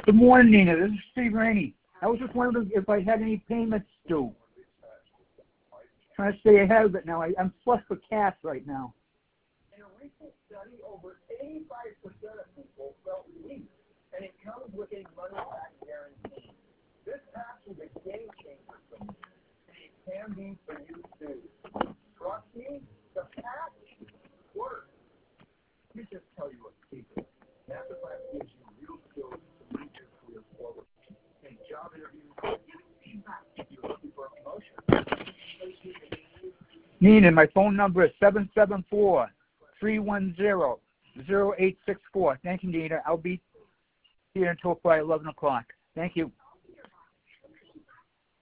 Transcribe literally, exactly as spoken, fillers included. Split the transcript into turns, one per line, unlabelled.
Good morning, Nina. This is Steve Rainey. I was just wondering if I had any payments due. Trying to stay ahead of it now. I, I'm flush for cash right now.
In a recent study, over eighty-five percent of people felt relief, and it comes with a money-back guarantee. This tax is a game changer for me, and it can be for you too. Trust me, the tax works. Let me just tell you a secret. Masterclass gives you real skills to move your career forward. In job interviews, giving feedback if you're looking for a promotion.
Nina, my phone number is seven seven four, three one zero, zero eight six four. Thank you, Nina. I'll be here until probably eleven o'clock. Thank you.